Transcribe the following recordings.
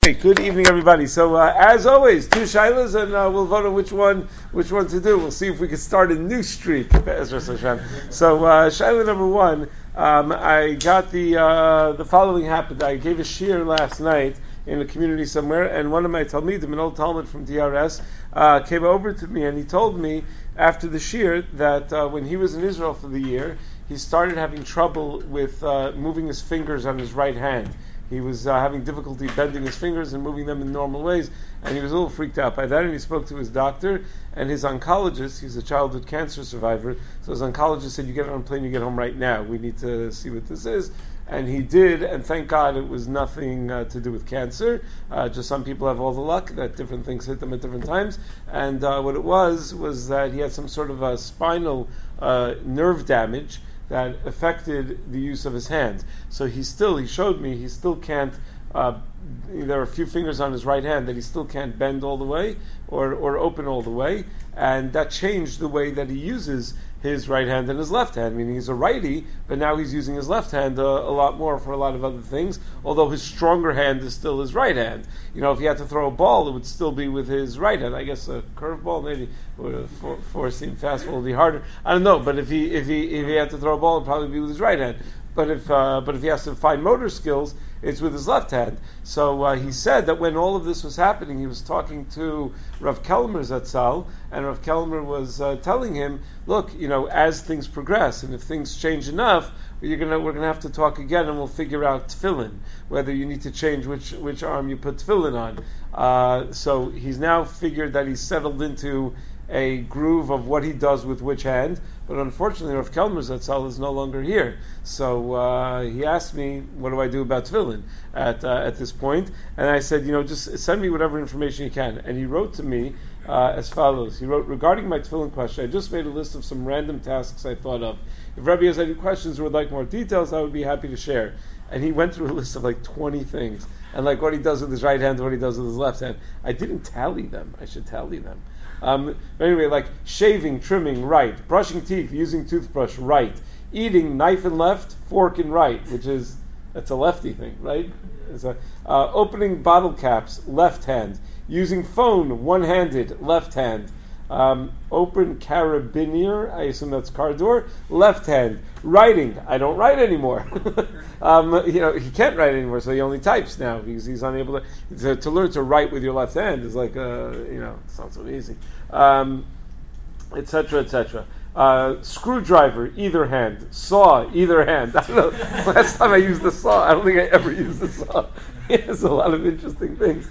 Hey, good evening, everybody. So, as always, two shilas, and we'll vote on which one to do. We'll see if we can start a new streak. So, shilah number one, I got the following happened. I gave a shir last night in a community somewhere, and one of my talmidim, an old talmid from DRS, came over to me, and he told me after the shir that when he was in Israel for the year, he started having trouble with moving his fingers on his right hand. He was having difficulty bending his fingers and moving them in normal ways, and he was a little freaked out by that, and he spoke to his doctor, and his oncologist, he's a childhood cancer survivor, so his oncologist said, you get on a plane, you get home right now, we need to see what this is, and he did, and thank God it was nothing to do with cancer, just some people have all the luck that different things hit them at different times, and what it was that he had some sort of a spinal nerve damage that affected the use of his hands. So he showed me, he still can't, there are a few fingers on his right hand that he still can't bend all the way or open all the way, and that changed the way that he uses his right hand and his left hand, meaning he's a righty, but now he's using his left hand a lot more for a lot of other things, although his stronger hand is still his right hand. You know, if he had to throw a ball, it would still be with his right hand. I guess a curveball, maybe, or a four-seam fastball would be harder. I don't know, but if he had to throw a ball, it would probably be with his right hand. But if he has to find motor skills, it's with his left hand. So he said that when all of this was happening, he was talking to Rav Kelmer Zatzal, and Rav Kelmer was telling him, look, you know, as things progress, and if things change enough, we're gonna have to talk again, and we'll figure out tefillin, whether you need to change which arm you put tefillin on. So he's now figured that he's settled into a groove of what he does with which hand, but unfortunately Rav Kelmer Zatzal is no longer here. So he asked me, what do I do about tefillin at this point? And I said, you know, just send me whatever information you can. And he wrote to me as follows. He wrote, regarding my tefillin question, I just made a list of some random tasks I thought of. If Rebbe has any questions or would like more details, I would be happy to share. And he went through a list of like 20 things, and like what he does with his right hand and what he does with his left hand. I didn't tally them. I should tally them. But anyway, like shaving, trimming, right. Brushing teeth, using toothbrush, right. Eating, knife and left, fork and right, that's a lefty thing, right? Opening bottle caps, left hand. Using phone, one-handed, left hand. Open carabiner, I assume that's car door, left hand. Writing, I don't write anymore. He can't write anymore, so he only types now because he's unable to learn to write with your left hand is like, it's not so easy. Etc., etc. Screwdriver, either hand. Saw, either hand. I don't know. Last time I used the saw, I don't think I ever used the saw. There's a lot of interesting things.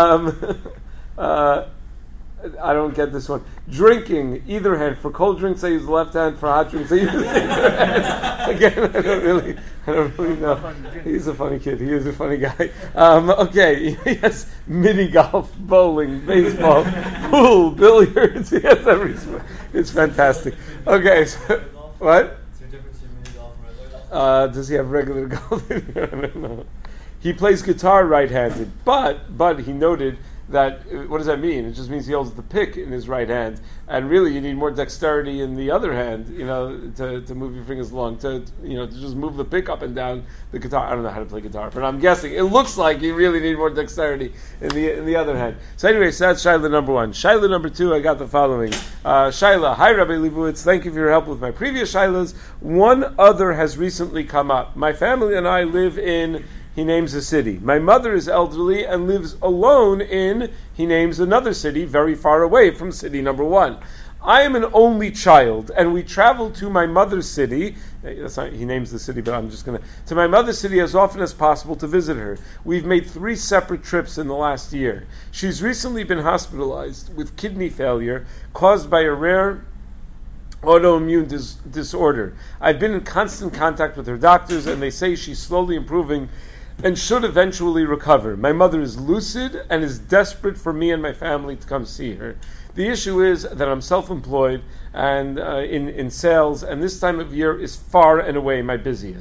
I don't get this one. Drinking, either hand. For cold drinks, I use the left hand. For hot drinks, I use the other hand. Again, I don't really know. He's a funny kid. He is a funny guy. Okay, yes, mini golf, bowling, baseball, pool, billiards. He has every sport. It's fantastic. Okay, so, what? Is there a difference between mini golf and regular golf? Does he have regular golf? I don't know. He plays guitar right-handed, but he noted that, what does that mean? It just means he holds the pick in his right hand, and really you need more dexterity in the other hand, to move your fingers along, to just move the pick up and down the guitar. I don't know how to play guitar, but I'm guessing it looks like you really need more dexterity in the other hand. So anyway, so that's Shaila number one. Shaila number two, I got the following. Shaila, hi Rabbi Leibowitz, thank you for your help with my previous Shailas. One other has recently come up. My family and I live in, he names a city. My mother is elderly and lives alone in, he names another city very far away from city number one. I am an only child, and we travel to my mother's city. He names the city, but I'm just going to my mother's city as often as possible to visit her. We've made 3 separate trips in the last year. She's recently been hospitalized with kidney failure caused by a rare autoimmune disorder. I've been in constant contact with her doctors, and they say she's slowly improving and should eventually recover. My mother is lucid and is desperate for me and my family to come see her. The issue is that I'm self-employed and in sales, and this time of year is far and away my busiest.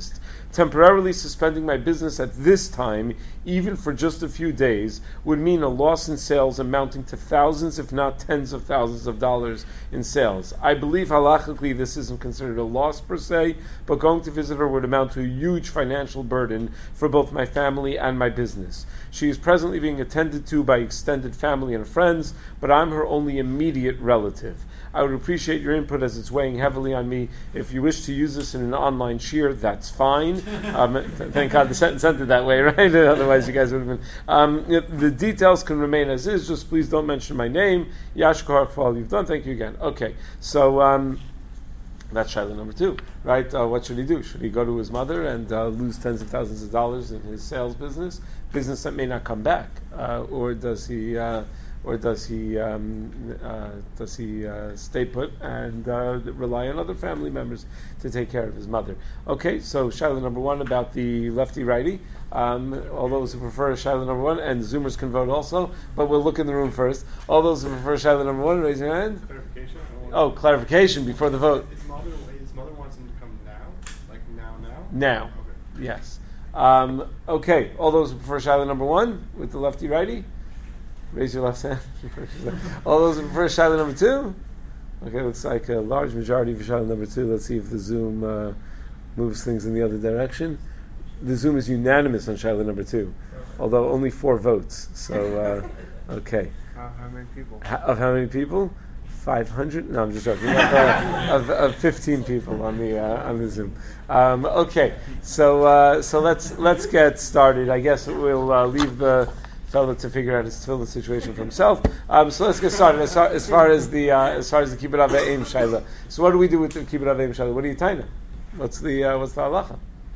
Temporarily suspending my business at this time, even for just a few days, would mean a loss in sales amounting to thousands, if not tens of thousands of dollars in sales. I believe halachically this isn't considered a loss per se, but going to visit her would amount to a huge financial burden for both my family and my business. She is presently being attended to by extended family and friends, but I'm her only immediate relative. I would appreciate your input as it's weighing heavily on me. If you wish to use this in an online shiur, that's fine. Thank God the sentence ended that way, right? Otherwise you guys would have been... the details can remain as is, just please don't mention my name. Yashkar for all you've done. Thank you again. Okay, so... that's Shaila number 2, right? What should he do? Should he go to his mother and lose tens of thousands of dollars in his sales business that may not come back, or does he stay put and rely on other family members to take care of his mother? Okay, so Shaila number 1 about the lefty-righty. All those who prefer Shaila number 1, and Zoomers can vote also, but we'll look in the room first. All those who prefer Shaila number 1, raise your hand. Clarification? Clarification before the vote. His mother wants him to come now? Like now? Now. Okay. Yes. Okay, all those who prefer Shaila number 1 with the lefty-righty, raise your left hand. All those who prefer Shaila number 2? Okay, looks like a large majority for Shaila number 2. Let's see if the Zoom moves things in the other direction. The Zoom is unanimous on Shaila number 2, although only 4 votes. So, okay. How many people? Of how many people? 500? No, I'm just joking. Of 15 people on the Zoom. Okay, so let's get started. I guess we'll leave the fellow to figure out his tefillah situation for himself. So let's get started. As far as the kibbut av v'eim shaila. So what do we do with the kibbut av v'eim shaila? What do you taina? What's the halacha?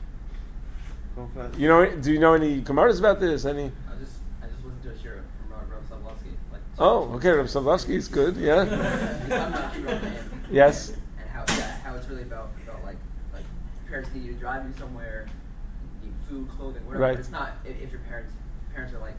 Do you know any gemaras about this? Any? I just listened to a shiur from Rav Savlovsky. Oh, okay, Rav Savlovsky is good. Yeah. He's talking about kibbut av v'eim. Yes. And how it's really about like parents need you to drive you somewhere, you need food, clothing, whatever. Right. But it's not if your parents are like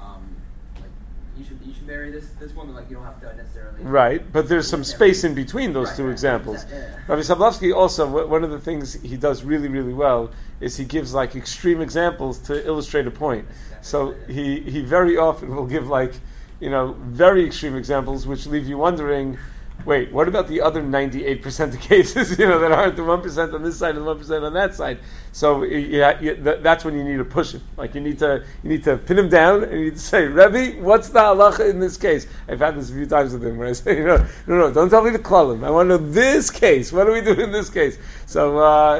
you should marry this woman, like you don't have to necessarily. Right, but there's some space in between those two examples. Yeah. Rabbi Sablovsky also, one of the things he does really, really well is he gives like extreme examples to illustrate a point. So he very often will give very extreme examples which leave you wondering, wait, what about the other 98% of cases, that aren't the 1% on this side and the 1% on that side? So that's when you need to push him. Like you need to pin him down and you need to say, Rebbe, what's the halacha in this case? I've had this a few times with him where I say, no, don't tell me the klalim. I want to know this case. What do we do in this case? So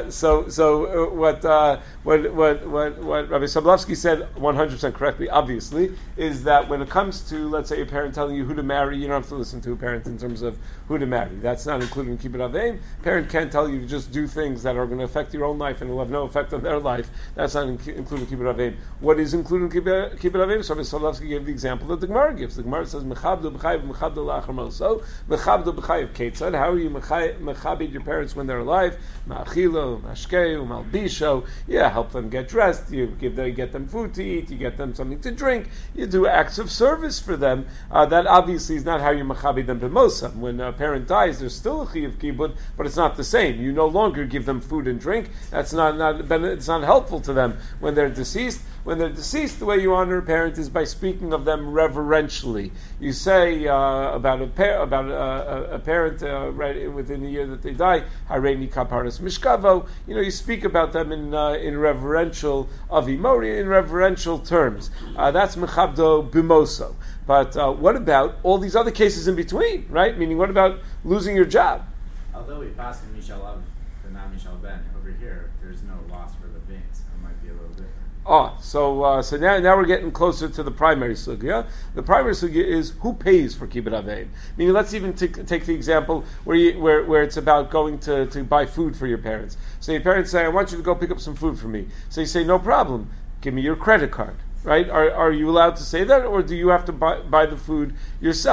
what Rabbi Sablovsky said 100% correctly, obviously, is that when it comes to, let's say, a parent telling you who to marry, you don't have to listen to a parent in terms of who to marry. That's not included in kibbut av v'eim. Parent can't tell you to just do things that are going to affect your own life and will have no effect on their life. That's not included in kibbut av v'eim. What is included in kibbut av v'eim? So Rabbi Sablovsky gave the example that the Gemara gives. The Gemara says, Mechabdo b'chayiv, mechabdo la'achar moso. Mechabdo b'chayiv ketzad. How are you mechabed your parents when they're alive? Ma'achilo, mashkeu, malbisho. Yeah, help them get dressed. You get them food to eat. You get them something to drink. You do acts of service for them. That obviously is not how you mechabed them b'mosa. When a parent dies, there's still a chiyuv kibbut, but it's not the same. You no longer give them food and drink. That's it's not helpful to them when they're deceased. When they're deceased, the way you honor a parent is by speaking of them reverentially. You say about a parent right within the year that they die, Hareini kaparas mishkavo. You speak about them in reverential avimori, in reverential terms. That's mechabdo bimoso. But what about all these other cases in between, right? Meaning, what about losing your job? Although we pass in Mishal Av, but not Mishal Ben, over here, there's no loss for the veins. It might be a little different. So now we're getting closer to the primary sugya. The primary sugya is who pays for kibbut av v'eim. Meaning, let's even take the example where it's about going to buy food for your parents. So your parents say, I want you to go pick up some food for me. So you say, no problem, give me your credit card. Right? Are you allowed to say that, or do you have to buy the food yourself?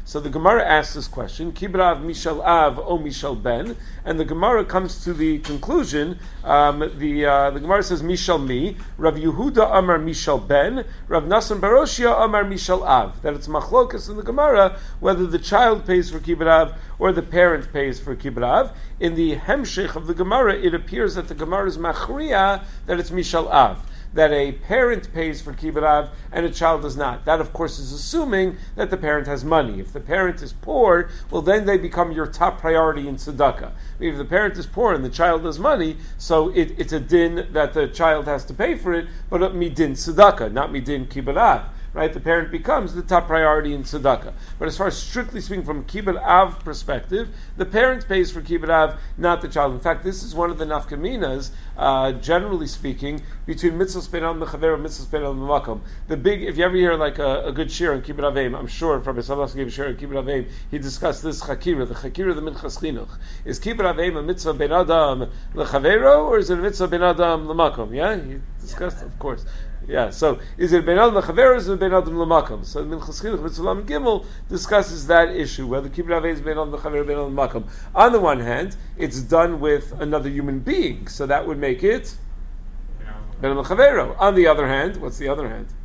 So the Gemara asks this question: Kibrav Mishal Av O Mishal Ben, and the Gemara comes to the conclusion. The Gemara says Mishal Mi. Rav Yehuda Amar Mishal Ben. Rav Nasan Baroshia Amar Mishal Av. That it's machlokas in the Gemara whether the child pays for Kibrav or the parent pays for Kibrav. In the Hemshech of the Gemara, it appears that the Gemara is machriya that it's Mishal Av, that a parent pays for Kibburav and a child does not. That, of course, is assuming that the parent has money. If the parent is poor, well, then they become your top priority in tzedakah. If the parent is poor and the child has money, so it's a din that the child has to pay for it, but midin tzedakah, not midin Kibburav. Right, the parent becomes the top priority in tzedakah. But as far as strictly speaking from Kibbud Av perspective, the parent pays for Kibbud Av, not the child. In fact, this is one of the nafkaminas, generally speaking, between mitzvos ben al mechaver and mitzvos ben al makom. The big, if you ever hear like a good shir on Kibbud Avim, I'm sure Rabbi Salas gave a shir on Kibbud Avim, he discussed this chakira, the chakira of the Minchas Chinuch. Is Kibbud Avim a mitzvah ben adam lechavero, or is it a mitzvah ben adam lemakom? Yeah, he discussed, of course. Yeah, so is it ben adam lechaver or is it ben adam lemakom? So Minchas Chinuch Mitzvah Lam Gimel discusses that issue, whether Kibbud Avim is ben adam lechaver or ben adam lemakom. On the one hand, it's done with another human being, so that would make it ben adam lechavero. On the other hand, what's the other hand?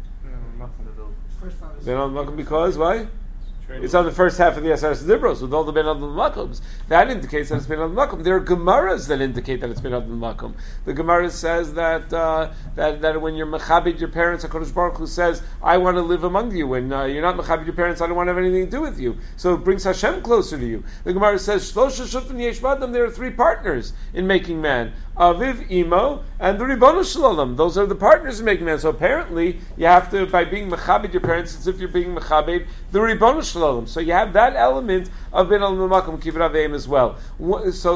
Ben adam lemakom, because why? It's on the first half of the Asar Dibros with all the Ben Adam Makoms. That indicates that it's Ben Adam Makom. There are Gemaras that indicate that it's Ben Adam Makom. The Gemara says that when you're Mechabed your parents, HaKadosh Baruch Hu says, I want to live among you. When you're not Mechabed your parents, I don't want to have anything to do with you. So it brings Hashem closer to you. The Gemara says, Shlosha Shutfim Yesh B'Adam, there are three partners in making man. Aviv, Imo, and the Ribono Shalom. Those are the partners in making man. So apparently, you have to, by being Mechabed your parents, it's as if you're being Mechabed the Ribono Shalom. So you have that element of Ben Al Makom Kibbud Avim as well. So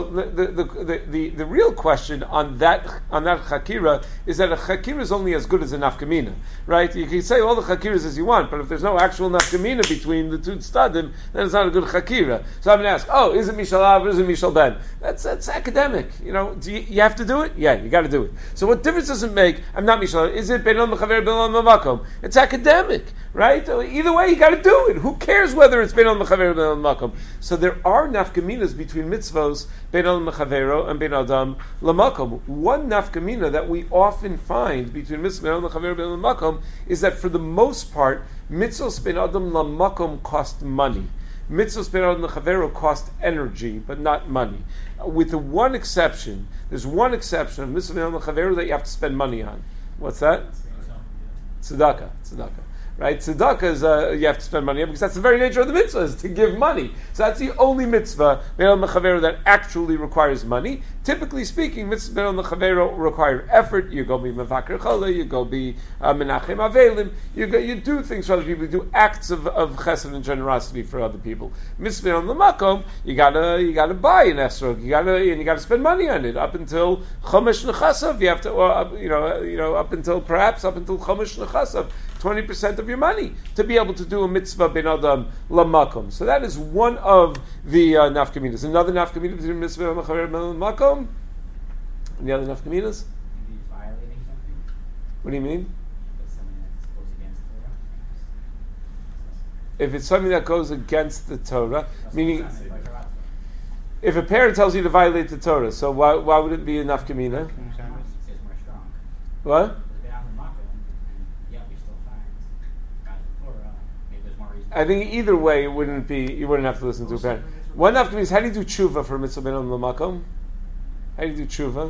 the real question on that chakira is that a chakira is only as good as a nafkamina, right? You can say all the chakiras as you want, but if there's no actual nafkamina between the two tzadim, then it's not a good chakira. So I'm going to ask, is it Mishal Av or is it Mishal Ben? That's academic. You have to do it? Yeah, you got to do it. So what difference does it make? I'm not Mishal Av. Is it Ben Al Mechaver, Ben Al Makom? It's academic, right? Either way, you got to do it. Who cares whether it's Ben Al Mechaver, Ben Al Makom? So there are nafkaminas between mitzvos Ben Al Mechavero and Ben Adam Lamakom. One nafkamina that we often find between mitzvos Ben Al Mechavero and Ben Al Makom is that for the most part, mitzvos Ben Adam Lamakom cost money. Mitzvos Ben Adam Mechavero cost energy, but not money. With the one exception, there's one exception of mitzvos Ben Adam Mechavero that you have to spend money on. What's that? Tzedakah. Right? Tzedakah is, you have to spend money on because that's the very nature of the mitzvah, is to give money. So that's the only mitzvah, Ben Al Mechaver, that actually requires money. Typically speaking, mitzvah Ben Al Mechaver require effort. You go be Mevakar Chala, you go be Menachem Avelim, you do things for other people, you do acts of chesed and generosity for other people. Mitzvah Ben Al Makom, you gotta buy an esrog, you gotta spend money on it up until Chomesh Nechasav. You have to, up until Chomesh Nechasav, 20% of your money to be able to do a mitzvah ben adam lamakom. So that is one of the nafkaminas. Another nafkamina between mitzvah ben adam lamakom. Any other nafkaminas? Maybe violating something. What do you mean? Something that goes against the Torah. If it's something that goes against the Torah, meaning if a parent tells you to violate the Torah, so why would it be a nafkamina? It's more strong. What? I think either way you wouldn't have to listen to a parent. One nafkamina is, how do you do tshuva for mitzvah ben adam lamakom? How do you do tshuva?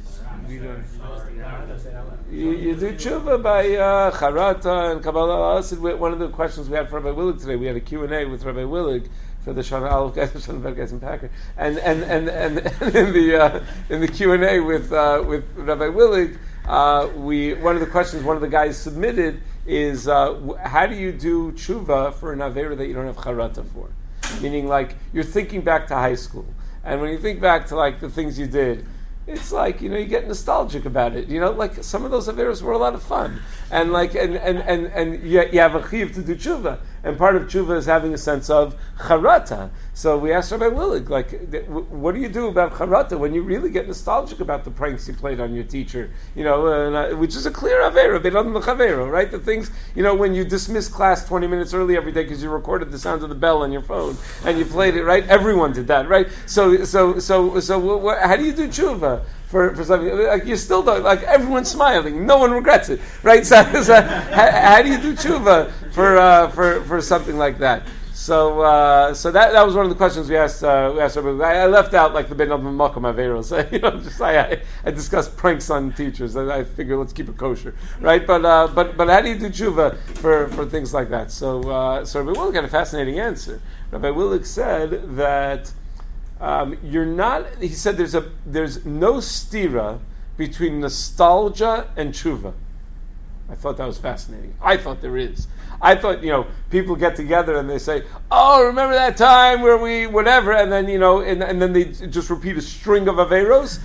You do tshuva by charata and kabbalah. One of the questions we had for Rabbi Willig today, we had a Q&A with Rabbi Willig for the Shana Aleph guys, Shana Bet guys in Packer, and in the Q&A with Rabbi Willig, one of the questions one of the guys submitted is how do you do tshuva for an avera that you don't have charata for? Meaning, like, you're thinking back to high school, and when you think back to like the things you did, it's like, you get nostalgic about it. Like some of those averas were a lot of fun, and like and you have a chiv to do tshuva, and part of tshuva is having a sense of charata. So we asked Rabbi Willig, what do you do about charata when you really get nostalgic about the pranks you played on your teacher? Which is a clear avera, be'nadam l'chavero, right? The things, when you dismiss class 20 minutes early every day because you recorded the sound of the bell on your phone and you played it, right? Everyone did that, right? So how do you do tshuva for something? Like you still don't, like everyone's smiling, no one regrets it, right? So how do you do tshuva for something like that? So that was one of the questions we asked. I left out like the ben adam makom averos. I discussed pranks on teachers. I figure let's keep it kosher, right? But how do you do tshuva for things like that? So Rabbi Willig had a fascinating answer. Rabbi Willig said that you're not. He said there's no stira between nostalgia and tshuva. I thought that was fascinating. I thought there is. I thought, people get together and they say, "Oh, remember that time where we whatever," and then and then they just repeat a string of averos.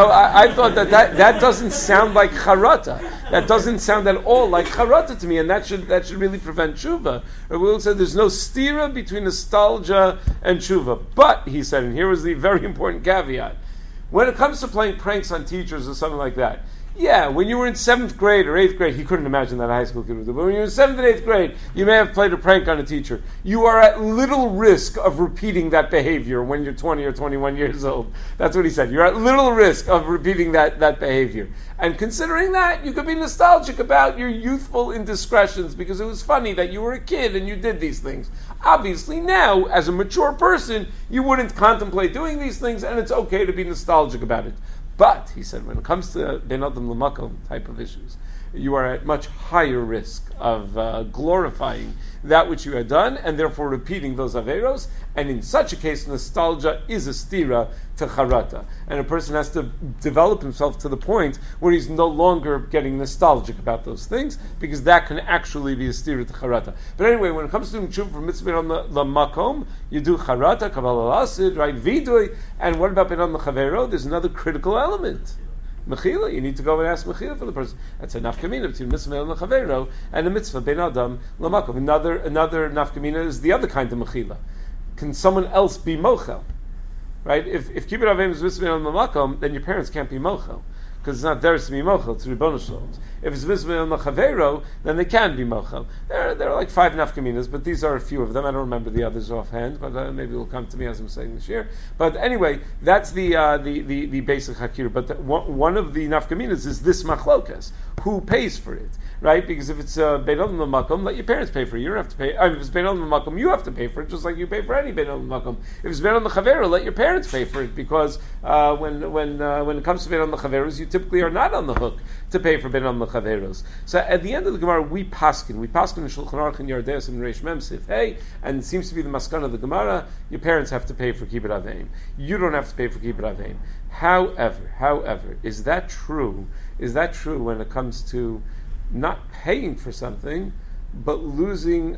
I thought that doesn't sound like charata. That doesn't sound at all like charata to me, and that should really prevent tshuva. Rabbi Willig said there's no stira between nostalgia and tshuva. But he said, and here was the very important caveat: when it comes to playing pranks on teachers or something like that. Yeah, when you were in 7th grade or 8th grade, he couldn't imagine that a high school kid would do. But when you were in 7th and 8th grade, you may have played a prank on a teacher. You are at little risk of repeating that behavior when you're 20 or 21 years old. That's what he said. You're at little risk of repeating that behavior. And considering that, you could be nostalgic about your youthful indiscretions because it was funny that you were a kid and you did these things. Obviously now, as a mature person, you wouldn't contemplate doing these things, and it's okay to be nostalgic about it. But, he said, when it comes to ben adam l'makom type of issues, you are at much higher risk of glorifying that which you had done, and therefore repeating those averos. And in such a case, nostalgia is a stira to charata, and a person has to develop himself to the point where he's no longer getting nostalgic about those things, because that can actually be a stira to charata. But anyway, when it comes to doing tshuva for mitzvah on the makom, you do charata, kabbalah asid, right, vidui, and what about ben adam l'chavero? There's another critical element. Mechila, you need to go and ask Mechila for the person. That's a nafkamina between mitzvah and chavero and a mitzvah ben adam l'makom. Another nafkamina is the other kind of Mechila. Can someone else be mochel? Right? If kibbut avim is mitzvah ben adam l'makom, then your parents can't be mochel because it's not theirs to be mochel. It's Ribono Shel Olam. If it's mitzvah ben adam l'chavero, then they can be mochel. There are like 5 nafkaminas, but these are a few of them. I don't remember the others offhand, but maybe it will come to me as I'm saying this year. But anyway, that's the basic hakir. But one of the nafkaminas is this machlokas. Who pays for it? Right? Because if it's bein adam l'makom, let your parents pay for it. You don't have to pay. If it's bein adam l'makom, you have to pay for it, just like you pay for any bein adam l'makom. If it's bein adam l'chavero, let your parents pay for it, because when it comes to bein adam l'chaveros, you typically are not on the hook to pay for bein adam l'chaveros. So at the end of the Gemara, we paskin in Shulchan Aruch and Yardeus and Reish Mem Sif Hey, and it seems to be the maskana of the Gemara. Your parents have to pay for kibbut aveim. You don't have to pay for kibbut aveim. However, is that true? Is that true when it comes to not paying for something, but losing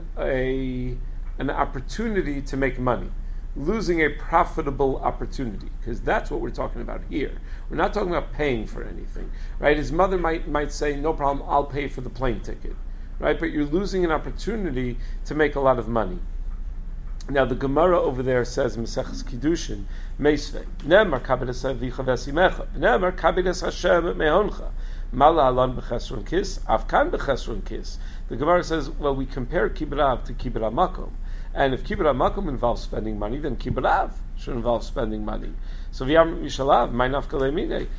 an opportunity to make money, losing a profitable opportunity? Because that's what we're talking about here. We're not talking about paying for anything, right? His mother might say, "No problem, I'll pay for the plane ticket," right? But you're losing an opportunity to make a lot of money. Now the Gemara over there says Maseches Kiddushin, Meisvei, Ne'emar kabedes avicha v'esimecha, Ne'emar kabedes Hashem mehoncha, Mala alon b'chesron kis, Avkan b'chesron kis. The Gemara says, well, we compare kibbut av to kibbut makom, and if kibbut makom involves spending money, then kibbut av should involve spending money. So v'yam mishalav, my nafka le'mine,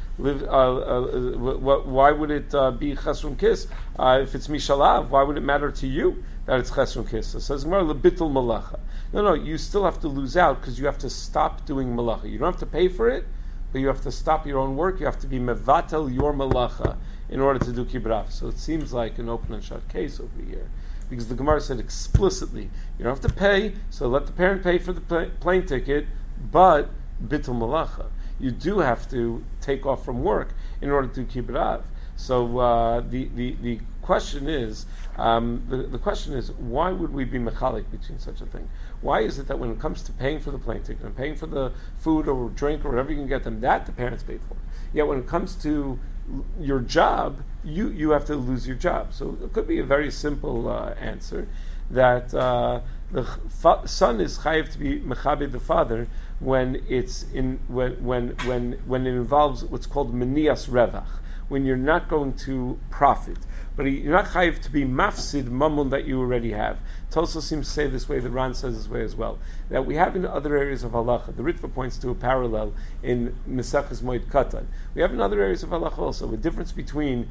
why would it be chesron kis? If it's mishalav, why would it matter to you that it's chesron kis? So it says Gemara lebitul malacha. No, you still have to lose out because you have to stop doing malacha. You don't have to pay for it, but you have to stop your own work. You have to be mevatel your malacha in order to do kibbut av. So it seems like an open and shut case over here, because the Gemara said explicitly, you don't have to pay, so let the parent pay for the plane ticket, but bitul malacha. You do have to take off from work in order to do kibbut av. So the question is, the question is, why would we be mechalik between such a thing? Why is it that when it comes to paying for the plane ticket and paying for the food or drink or whatever you can get them, that the parents pay for? Yet when it comes to your job, you have to lose your job. So it could be a very simple answer. that the son is chayiv to be mechabed the father when it's in when it involves what's called menias revach, when you're not going to profit. But you're not chayiv to be mafsid mamun that you already have. Tosa seems to say this way, the Ran says this way as well, that we have in other areas of halacha. The Ritva points to a parallel in Mesachas Moed Katan. We have in other areas of halacha also a difference between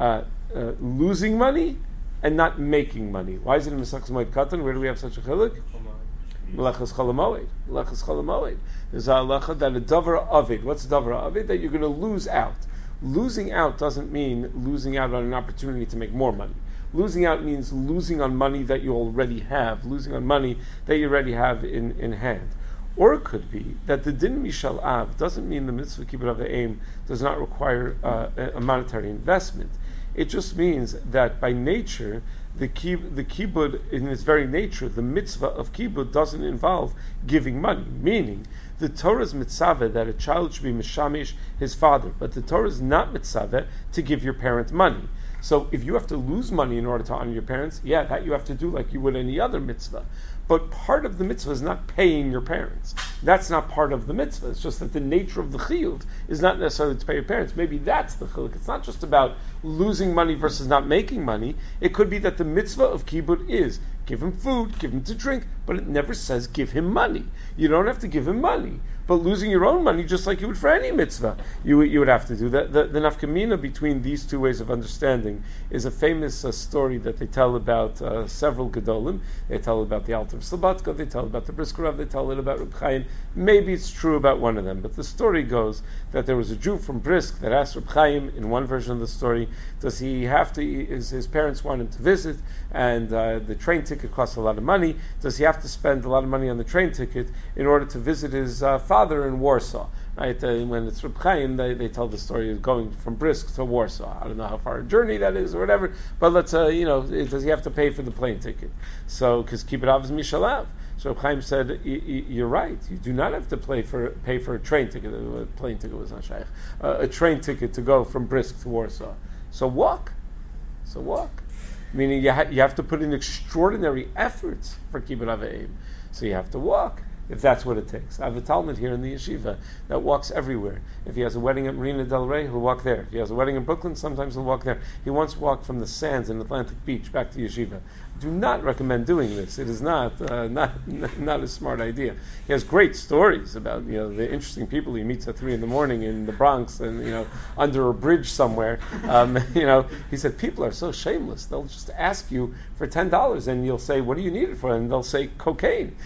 losing money and not making money. Why is it in Mesachas Moed Katan? Where do we have such a chiluk? Melechas Cholamoed. Melechas Cholamoed. There's a halacha that a davar avid. What's davar avid? That you're going to lose out. Losing out doesn't mean losing out on an opportunity to make more money. Losing out means losing on money that you already have, losing on money that you already have in hand. Or it could be that the din mishal av doesn't mean the mitzvah kibbud av aim does not require a monetary investment. It just means that by nature, the kibbud, in its very nature, the mitzvah of kibbud doesn't involve giving money. Meaning, the Torah's mitzvah that a child should be mishamish his father, but the Torah is not mitzvah to give your parent money. So if you have to lose money in order to honor your parents, yeah, that you have to do like you would any other mitzvah. But part of the mitzvah is not paying your parents. That's not part of the mitzvah. It's just that the nature of the chiyuv is not necessarily to pay your parents. Maybe that's the chiluk. It's not just about losing money versus not making money. It could be that the mitzvah of kibbud is give him food, give him to drink, but it never says give him money. You don't have to give him money. But losing your own money, just like you would for any mitzvah, you would have to do that. The nafkamina between these two ways of understanding is a famous story that they tell about several gedolim. They tell about the Alter of Slobodka, they tell about the Brisker Rav, they tell it about Reb Chaim. Maybe it's true about one of them, but the story goes that there was a Jew from Brisk that asked Reb Chaim, in one version of the story, does he have to, his parents want him to visit, and the train ticket costs a lot of money, does he have to spend a lot of money on the train ticket in order to visit his father in Warsaw? Right? When it's Reb Chaim, they tell the story of going from Brisk to Warsaw. I don't know how far a journey that is or whatever, but let's, does he have to pay for the plane ticket? So, because Kibbud Av is Mishalav. So Reb Chaim said, you're right, you do not have to pay for a train ticket. A plane ticket was not shaykh. A train ticket to go from Brisk to Warsaw. So walk. Meaning you have to put in extraordinary efforts for Kibbud Av Aim. So you have to walk, if that's what it takes. I have a Talmud here in the yeshiva that walks everywhere. If he has a wedding at Marina Del Rey, he'll walk there. If he has a wedding in Brooklyn, sometimes he'll walk there. He once walked from the sands in Atlantic Beach back to yeshiva. Do not recommend doing this. It is not a smart idea. He has great stories about the interesting people he meets at 3 a.m. in the Bronx and under a bridge somewhere. He said people are so shameless. They'll just ask you for $10 and you'll say, "What do you need it for?" And they'll say cocaine.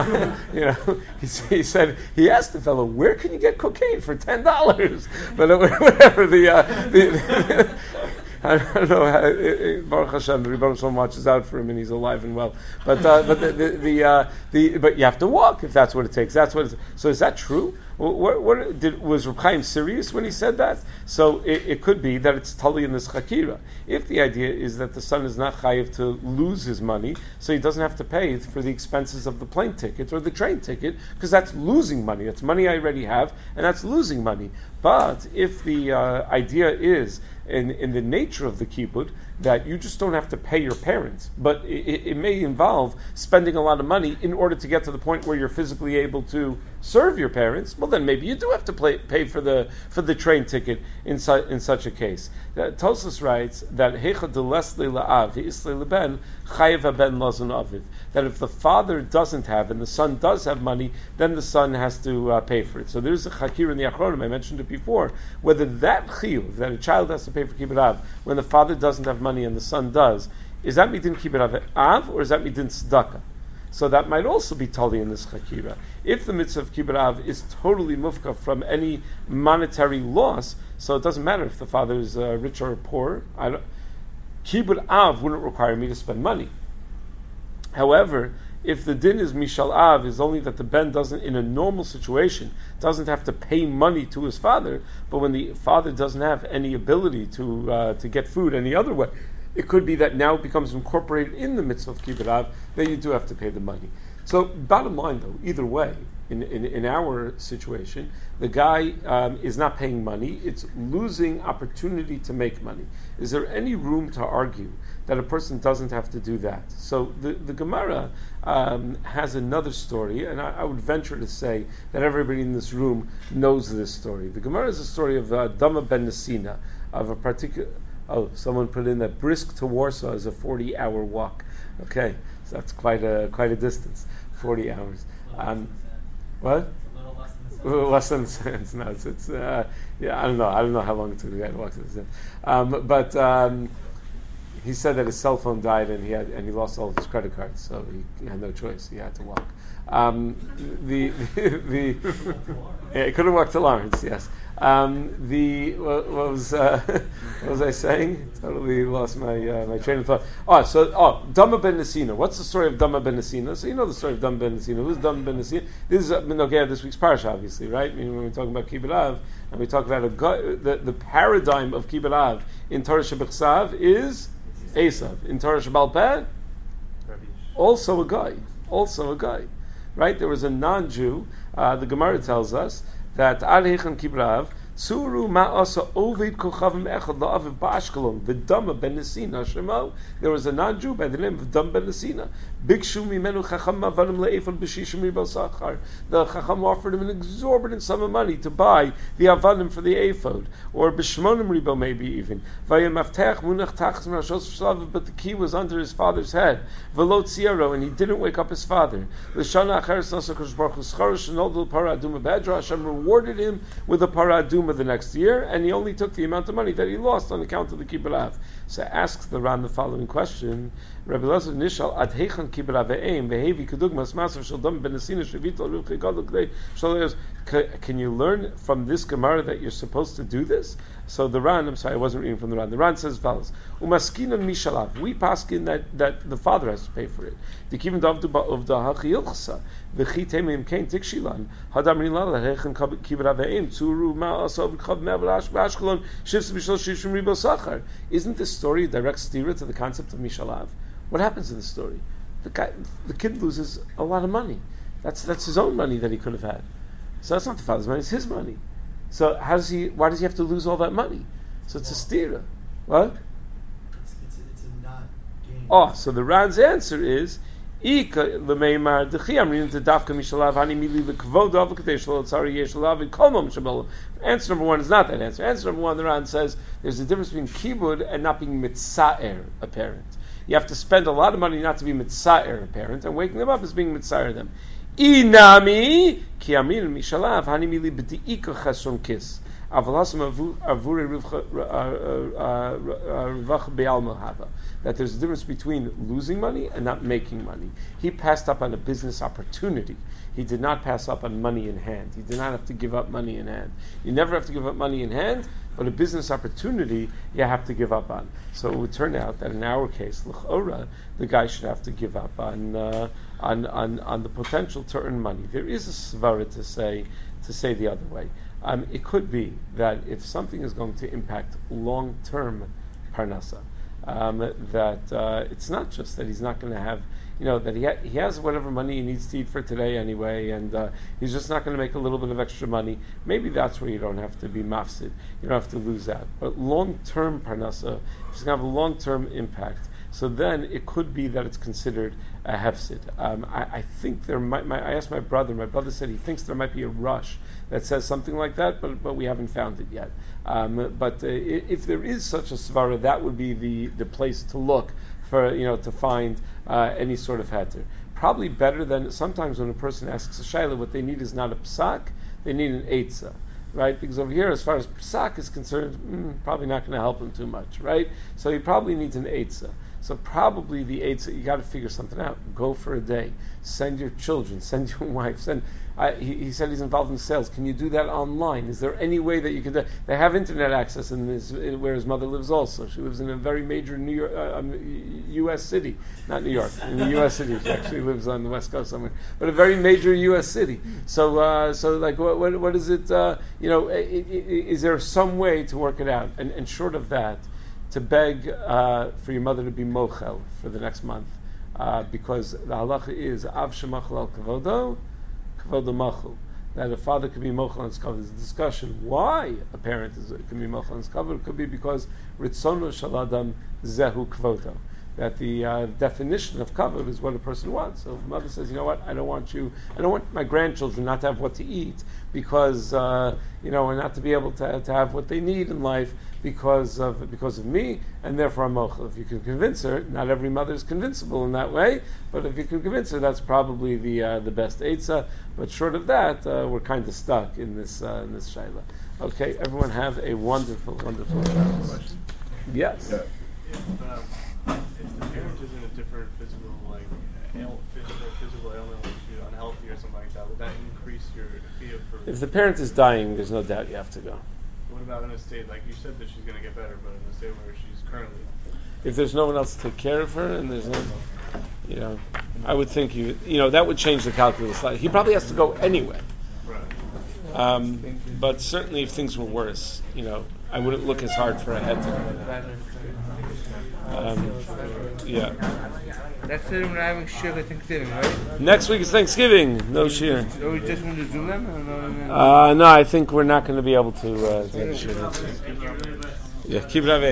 He said he asked the fellow, "Where can you get cocaine for $10?" But whatever the I don't know how, Baruch Hashem, the Rebbe Shalom watches out for him and he's alive and well. But but you have to walk if that's what it takes. That's what. So is that true? Was Reb Chaim serious when he said that? So it could be that it's totally in this chakira. If the idea is that the son is not chayiv to lose his money, so he doesn't have to pay for the expenses of the plane ticket or the train ticket, because that's losing money. That's money I already have, and that's losing money. But if the idea is in the nature of the kibbud that you just don't have to pay your parents, but it may involve spending a lot of money in order to get to the point where you're physically able to serve your parents, well then maybe you do have to pay for the train ticket in such a case. Tosfos writes that that if the father doesn't have and the son does have money, then the son has to pay for it. So there's a chakir in the Achronim, I mentioned it before, whether that chiyuv, that a child has to pay for kibbud av when the father doesn't have money and the son does, is that midin kibbud av or is that midin tzedakah? So that might also be tali in this chakira. If the mitzvah of kibbud av is totally mufka from any monetary loss, so it doesn't matter if the father is rich or poor. Kibbud av wouldn't require me to spend money. However, if the din is mishal av, is only that the ben doesn't, in a normal situation, doesn't have to pay money to his father, but when the father doesn't have any ability to get food any other way, it could be that now it becomes incorporated in the mitzvah of kibbud av, then you do have to pay the money. So, bottom line though, either way, in our situation, the guy is not paying money, it's losing opportunity to make money. Is there any room to argue that a person doesn't have to do that. So the Gemara has another story, and I would venture to say that everybody in this room knows this story. The Gemara is a story of Dama ben Nesina, of a particular. Oh, someone put in that Brisk to Warsaw is a 40-hour walk. Okay, so that's quite a distance, 40 hours. What? Less than sense. No, it's yeah. I don't know how long it took the guy to walk to the sense. But he said that his cell phone died and he lost all of his credit cards, so he had no choice. He had to walk. He couldn't walk to Lawrence. Yes. What was I saying? Totally lost my train of thought. Dama ben Nesina. What's the story of Dama ben Nesina? So you know the story of Dama ben Nesina. Who's Dama ben Nesina? This is this week's parsha, obviously, right? I mean, when we're talking about Kibbutz Av, and we talk about the paradigm of Kibbutz Av in Torah Shebechsav is Esav. In Torah Shebal Peh, also a guy, right? There was a non-Jew. The Gemara tells us that Al Hechan Kibrav Suru Ma'asa Ovid Kochavim Echad La'aviv Ba'ashkelon V'Dama ben Nesina Shemo. There was a non-Jew by the name of Dama ben Nesina. Bikshu Mimenu Chacham Avanim Le'efon B'Shishim Ribel Sachar. The Chacham offered him an exorbitant sum of money to buy the Avanim for the ephod, or B'Shmonim Ribel maybe even. Vayim Maftech Munach Tachas Merashos Shlav, but the key was under his father's head. V'Lo Tziaro, and he didn't wake up his father. L'Shana Acheres Nasa Kosh Baruch Hu Scharish Shenodel Para Aduma Bedra. Hashem rewarded him with a Para Aduma the next year, and he only took the amount of money that he lost on account of the Kibbutz Av. So asks the Ran the following question: Rabbi Elazar Nishal ad heichan Kibbutz Av ve'eim ve'hevi kedugmas masav shel Dama ben Nesina shevitol ruchei gadol k'dei shal. Can you learn from this Gemara that you're supposed to do this? So the Ran, I'm sorry, I wasn't reading from the Ran. The Ran says as follows: Umaskinan mishalav. We paskin that the father has to pay for it. The kivim davdu ba'ovda hachiyilchsa v'chi teimim kein tikshilan hadam rilal heichan Kibbutz Av ve'eim tzuru ma'asav k'chav me'avlash b'ashkelon shivs b'shal shishim ribel sachar. Isn't this story a direct stira to the concept of mishalav? What happens in the story? The kid loses a lot of money. That's his own money that he could have had. So that's not the father's money; it's his money. So why does he have to lose all that money? So it's a stira. What? It's a not gain. So the Ran's answer is l'meimar dechi amrin to dafka mishalav hani mili v'kvod avukatei shalot tzari yeshalav v'kolmom shabalo. Answer number one is not that answer. Answer number one, the Ran says there's a difference between kibud and not being mitzaer a parent. You have to spend a lot of money not to be mitzaer a parent, and waking them up is being mitzaer them. Inami ki amin mishalav hani mili b'di'ika chesron kis avalasam avure rivach be'al mohava. That there's a difference between losing money and not making money. He passed up on a business opportunity. He did not pass up on money in hand. He did not have to give up money in hand. You never have to give up money in hand, but a business opportunity you have to give up on. So it would turn out that in our case, l'chora, the guy should have to give up on the potential to earn money. There is a svara to say the other way. It could be that if something is going to impact long-term parnasa, that it's not just that he's not going to have, that he has whatever money he needs to eat for today anyway, and he's just not going to make a little bit of extra money. Maybe that's where you don't have to be mafsid. You don't have to lose out. But long-term parnasa is going to have a long-term impact. So then it could be that it's considered a hefsid. I think there might. I asked my brother. My brother said he thinks there might be a rush that says something like that, but we haven't found it yet. But if there is such a svara, that would be the place to look for, to find any sort of heter. Probably better than sometimes when a person asks a shayla, what they need is not a psak, they need an eitzah. Right? Because over here, as far as psak is concerned, probably not going to help him too much, right? So he probably needs an eitzah. So probably the eitzah, you got to figure something out. Go for a day. Send your children. Send your wife. He said he's involved in sales. Can you do that online? Is there any way that you could? They have internet access where his mother lives also. She lives in a very major New York, U.S. city. Not New York. In the U.S. city. She actually lives on the West Coast somewhere. But a very major U.S. city. So like, what is it? Is there some way to work it out? And short of that, to beg for your mother to be mochel for the next month, because the halacha is av shemachal al kavodo, kavodo machul, that a father could be mochel on his kavod. There's a discussion why a parent can be mochel on his kavod. It could be because ritzono shaladam zehu kavodo. that the definition of kavod is what a person wants. So if a mother says, you know what, I don't want my grandchildren not to have what to eat because and not to be able to have what they need in life because of me, and therefore I'm mochel. If you can convince her, not every mother is convincible in that way, but if you can convince her, that's probably the best eitzah. But short of that, we're kind of stuck in this shaila. Okay, everyone have a wonderful, wonderful Shabbos. Yes. If the parent is in a different physical ailment, like she's unhealthy or something like that, would that increase your fear for? If the parent is dying, there's no doubt you have to go. What about in a state like you said that she's going to get better, but in a state where she's currently? If there's no one else to take care of her, and there's no, I would think that would change the calculus. He probably has to go anyway. Right. But certainly, if things were worse, I wouldn't look as hard for a head to yeah. That's it when we're having shir at Thanksgiving, right? Next week is Thanksgiving. No shir. Are we just going to Zoom them? Or no? No, I think we're not going to be able to shir. Yeah, keep it